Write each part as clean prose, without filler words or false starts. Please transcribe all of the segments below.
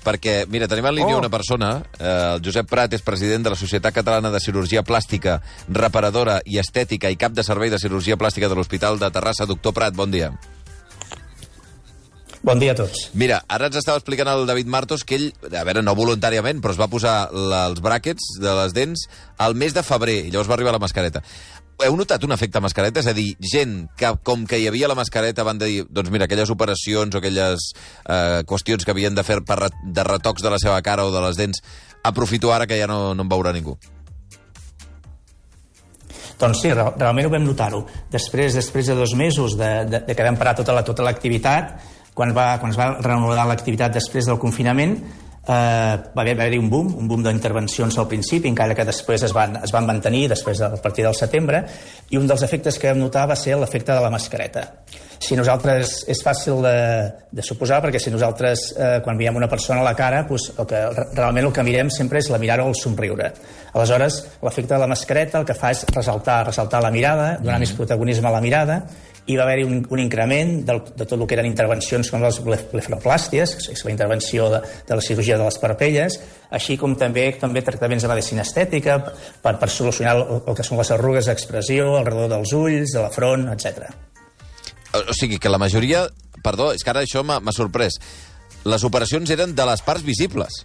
perquè, mira, tenim en línia una persona, el Josep Prat és president de la Societat Catalana de Cirurgia Plàstica, Reparadora i Estètica i cap de servei de cirurgia plàstica de l'Hospital de Terrassa. Doctor Prat, bon dia. Bon dia a tots. Mira, ara ens estava explicant el David Martos que ell, a veure, no voluntàriament, però es va posar els bràquets de les dents al mes de febrer, i llavors va arribar la mascareta. Heu notat un efecte mascareta? És a dir, gent que, com que hi havia la mascareta, van dir, doncs mira, aquelles operacions o aquelles qüestions que havien de fer de retocs de la seva cara o de les dents, aprofito ara que ja no en veurà ningú. Doncs sí, realment ho vam notar-ho. Després de 2 mesos de que vam parar tota l'activitat, quan es va reanudar l'activitat després del confinament, va haver-hi un boom d'intervencions al principi, encara que després es van mantenir a partir del setembre, i un dels efectes que vam notar va ser l'efecte de la mascareta. Si nosaltres, és fàcil de suposar, perquè si nosaltres, quan veiem una persona a la cara, realment el que mirem sempre és la mirada o el somriure. Aleshores, l'efecte de la mascareta el que fa és ressaltar la mirada, donar més protagonisme a la mirada, i va haver-hi un increment de tot el que eren intervencions com les blefaroplàsties, que és la intervenció de la cirurgia de les parpelles, així com també tractaments de medicina estètica per solucionar el que són les arrugues d'expressió al redor dels ulls, de la front, etc. O sigui que la majoria... Perdó, és que ara això m'ha sorprès. Les operacions eren de les parts visibles.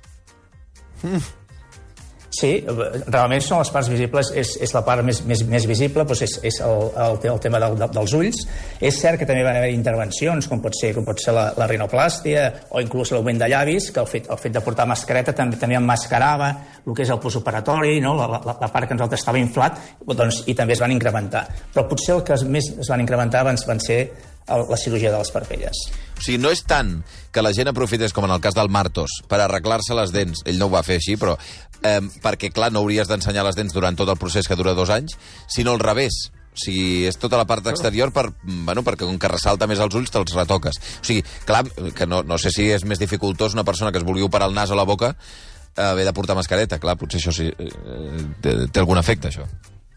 Sí, realment són les parts visibles, és la part més visible, doncs és el tema dels ulls. És cert que també van haver intervencions, com pot ser la rinoplàstia o inclús l'augment de llavis, que el fet de portar mascareta també emmascarava el que és el postoperatori, no? la part que nosaltres estava inflat, doncs, i també es van incrementar. Però potser el que més es van incrementar van ser la cirurgia de les parpelles. O sigui, no és tant que la gent aprofités, com en el cas del Martos, per arreglar-se les dents, ell no ho va fer així, però perquè, clar, no hauries d'ensenyar les dents durant tot el procés que dura 2 anys, sinó al revés. O sigui, és tota la part exterior perquè com que ressalta més els ulls te'ls retoques. O sigui, clar, que no sé si és més dificultós una persona que es vulgui operar el nas o la boca haver de portar mascareta. Clar, potser això sí té algun efecte, això.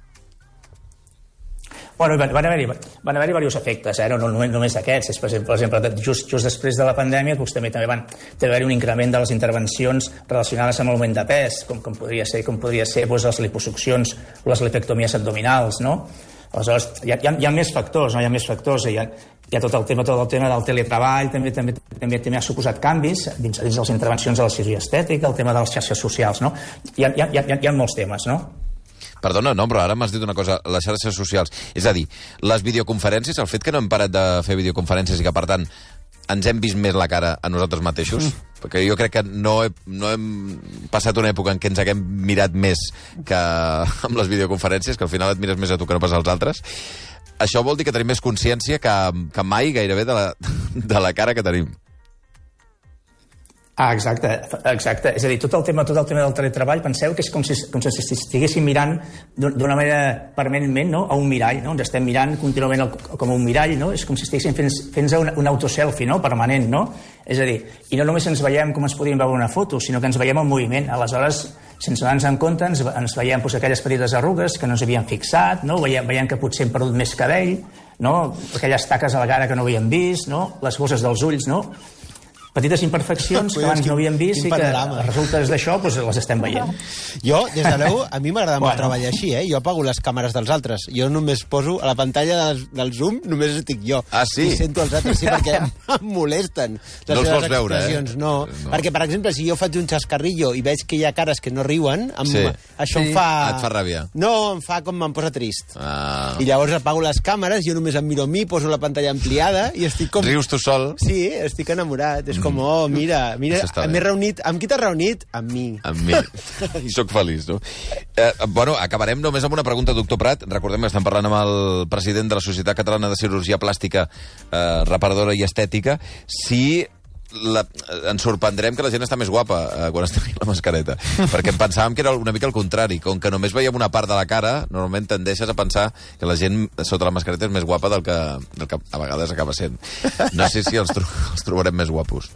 Bueno, van haver-hi diversos efectes, no només aquests. Per exemple, just després de la pandèmia també van haver-hi un increment de les intervencions relacionades amb l'augment de pes, com podria ser les liposuccions o les lipectomies abdominals, no? Aleshores, hi ha més factors, no? Hi ha tot el tema del teletreball, també ha suposat canvis dins les intervencions de la cirurgia estètica, el tema de les xarxes socials, no? Hi ha molts temes, no? Perdona, no, però ara m'has dit una cosa, les xarxes socials. És a dir, les videoconferències, el fet que no hem parat de fer videoconferències i que, per tant, ens hem vist més la cara a nosaltres mateixos, perquè jo crec que no hem passat una època en què ens haguem mirat més que amb les videoconferències, que al final et mires més a tu que no pas als altres. Això vol dir que tenim més consciència que mai gairebé de la cara que tenim. Exacte. És a dir, tot el tema del teletreball, penseu que és com si estiguéssim mirant d'una manera permanentment, no? A un mirall, no? Ens estem mirant contínuament com un mirall, no? És com si estiguéssim fent un autoselfie, no? Permanent, no? És a dir, i no només ens veiem com ens podríem veure una foto, sinó que ens veiem en moviment. Aleshores, sense donar-nos en compte, ens veiem aquelles petites arrugues que no ens havien fixat, no? Veiem que potser hem perdut més cabell, no? Aquelles taques a la cara que no havíem vist, no? Les bosses dels ulls, no? Petites imperfeccions que abans no havíem vist i que els resultes d'això les estem veient. Jo, des de l'EU, a mi m'agrada molt treballar així, Jo apago les càmeres dels altres. Jo només poso a la pantalla del Zoom, només estic jo. Ah, sí? I sento els altres, sí, perquè em molesten no els vols veure, no. Perquè, per exemple, si jo faig un xascarrillo i veig que hi ha cares que no riuen, això em fa... Et fa ràbia. No, em posa trist. I llavors apago les càmeres, jo només em miro a mi, poso la pantalla ampliada i estic com... Rius tu sol? Sí, estic enamorat. És com, mira, m'he reunit... Amb qui t'has reunit? Amb mi. Amb mi. I soc feliç, no? Acabarem només amb una pregunta, doctor Prat. Recordem que estem parlant amb el president de la Societat Catalana de Cirurgia Plàstica, Reparadora i Estètica. Si ens sorprendrem que la gent està més guapa quan està fent la mascareta. Perquè pensàvem que era una mica el contrari. Com que només veiem una part de la cara, normalment tendeixes a pensar que la gent sota la mascareta és més guapa del que a vegades acaba sent. No sé si els trobarem més guapos.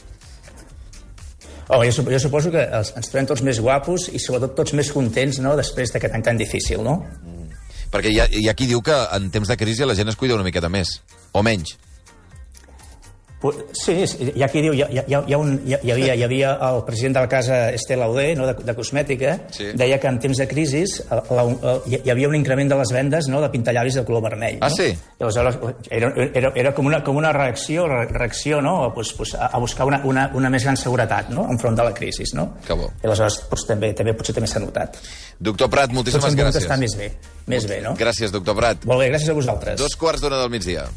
Jo suposo que ens trobem tots més guapos i sobretot tots més contents, no?, després d'aquest any tan difícil, no? Perquè hi ha qui diu que en temps de crisi la gent es cuida una miqueta més, o menys. Sí, hi ha qui diu, hi havia el president de la casa Estée Lauder, no, de cosmètica, sí. Deia que en temps de crisi hi havia un increment de les vendes, no, de pintallavis de color vermell. Ah, no? sí? I aleshores era com una reacció, no? A buscar una més gran seguretat, no? Enfront de la crisi, no? Que bo. I aleshores potser també s'ha notat. Doctor Prat, moltíssimes gràcies. Tots hem volgut estar més bé, no? Gràcies, doctor Prat. Molt bé, gràcies a vosaltres. 2:15 del migdia.